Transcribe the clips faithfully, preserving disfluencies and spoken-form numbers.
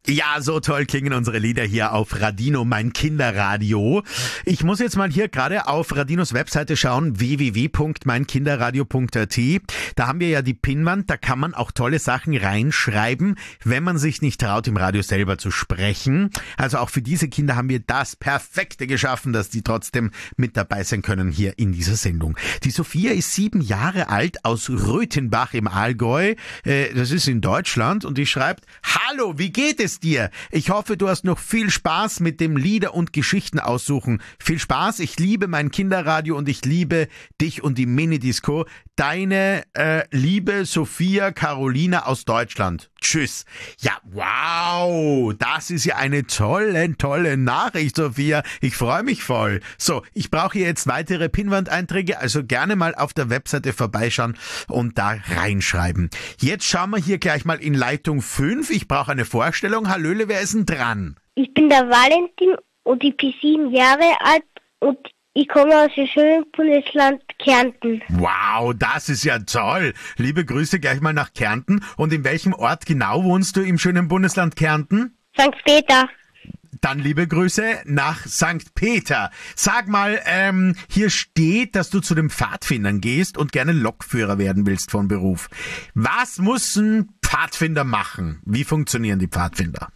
Ja, so toll klingen unsere Lieder hier auf Radino, mein Kinderradio. Ich muss jetzt mal hier gerade auf Radinos Webseite schauen, w w w punkt mein kinderradio punkt a t. Da haben wir ja die Pinnwand, da kann man auch tolle Sachen reinschreiben, wenn man sich nicht traut, im Radio selber zu sprechen. Also auch für diese Kinder haben wir das Perfekte geschaffen, dass die trotzdem mit dabei sein können hier in dieser Sendung. Die Sophia ist sieben Jahre alt, aus Röthenbach im Allgäu. Äh, das ist in Deutschland, und die schreibt: Hallo, wie geht es dir? Ich hoffe, du hast noch viel Spaß mit dem Lieder und Geschichten aussuchen. Viel Spaß, ich liebe mein Kinderradio und ich liebe dich und die Minidisco. Deine äh, liebe Sophia Carolina aus Deutschland. Tschüss. Ja, wow, das ist ja eine tolle, tolle Nachricht, Sophia. Ich freue mich voll. So, ich brauche jetzt weitere Pinnwand-Einträge, also gerne mal auf der Webseite vorbeischauen und da reinschreiben. Jetzt schauen wir hier gleich mal in Leitung fünf. Ich brauche eine Vorstellung. Hallöle, wer ist denn dran? Ich bin der Valentin und ich bin sieben Jahre alt und ich komme aus dem schönen Bundesland Kärnten. Wow, das ist ja toll. Liebe Grüße gleich mal nach Kärnten. Und in welchem Ort genau wohnst du im schönen Bundesland Kärnten? Sankt Peter. Dann liebe Grüße nach Sankt Peter. Sag mal, ähm, hier steht, dass du zu den Pfadfindern gehst und gerne Lokführer werden willst von Beruf. Was muss ein Pfadfinder machen? Wie funktionieren die Pfadfinder?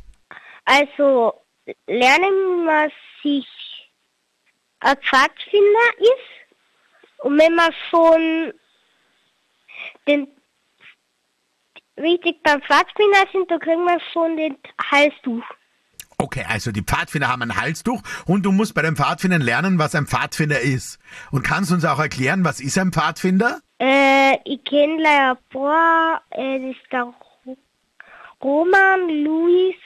Also lernen, was sich ein Pfadfinder ist, und wenn man schon den richtig beim Pfadfinder sind, dann kriegen wir schon den Halstuch. Okay, also die Pfadfinder haben ein Halstuch und du musst bei den Pfadfindern lernen, was ein Pfadfinder ist. Und kannst du uns auch erklären, was ist ein Pfadfinder? Äh, ich kenne leider ein paar, äh, das ist der Roman, Luis.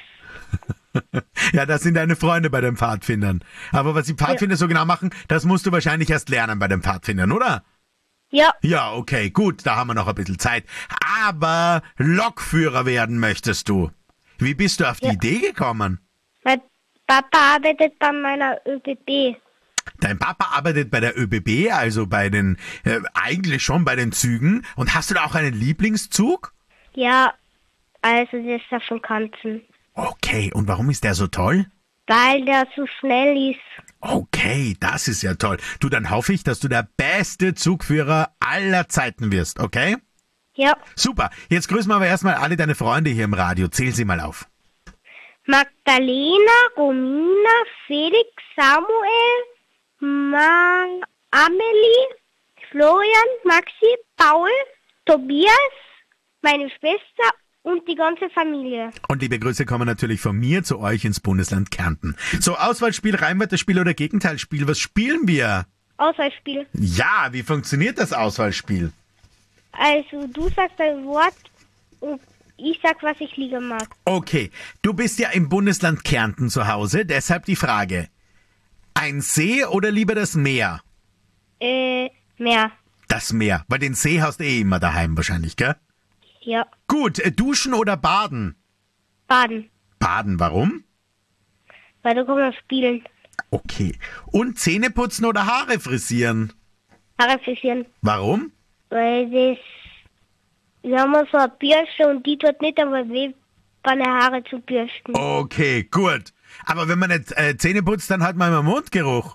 Ja, das sind deine Freunde bei den Pfadfindern. Aber was die Pfadfinder ja so genau machen, das musst du wahrscheinlich erst lernen bei den Pfadfindern, oder? Ja. Ja, okay, gut, da haben wir noch ein bisschen Zeit. Aber Lokführer werden möchtest du. Wie bist du auf die ja. Idee gekommen? Mein Papa arbeitet bei meiner ÖBB. Dein Papa arbeitet bei der ÖBB, also bei den, äh, eigentlich schon bei den Zügen. Und hast du da auch einen Lieblingszug? Ja, also das ist der von Kanzen. Okay, und warum ist der so toll? Weil der so schnell ist. Okay, das ist ja toll. Du, dann hoffe ich, dass du der beste Zugführer aller Zeiten wirst, okay? Ja. Super, jetzt grüßen wir aber erstmal alle deine Freunde hier im Radio. Zähl sie mal auf. Magdalena, Romina, Felix, Samuel, Ma Amelie, Florian, Maxi, Paul, Tobias, meine Schwester und die ganze Familie. Und liebe Grüße kommen natürlich von mir zu euch ins Bundesland Kärnten. So, Auswahlspiel, Reimwörterspiel oder Gegenteilspiel, was spielen wir? Auswahlspiel. Ja, wie funktioniert das Auswahlspiel? Also, du sagst ein Wort und ich sag, was ich lieber mag. Okay, du bist ja im Bundesland Kärnten zu Hause, deshalb die Frage. Ein See oder lieber das Meer? Äh, Meer. Das Meer, weil den See hast du eh immer daheim wahrscheinlich, gell? Ja. Gut, äh, duschen oder baden? Baden. Baden, warum? Weil da kann man spielen. Okay. Und Zähne putzen oder Haare frisieren? Haare frisieren. Warum? Weil das, wir haben so eine Bürste und die tut nicht einmal weh, meine Haare zu bürsten. Okay, gut. Aber wenn man nicht äh, Zähne putzt, dann hat man immer Mundgeruch.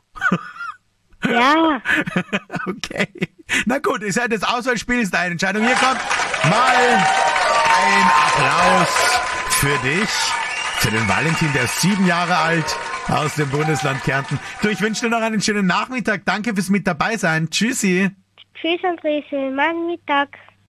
Ja. Okay. Na gut, ist ja das Auswahlspiel, ist deine Entscheidung. Hier kommt mal ein Applaus für dich, für den Valentin, der ist sieben Jahre alt, aus dem Bundesland Kärnten. Du, ich wünsche dir noch einen schönen Nachmittag. Danke fürs mit dabei sein. Tschüssi. Tschüss, André. Schönen Nachmittag.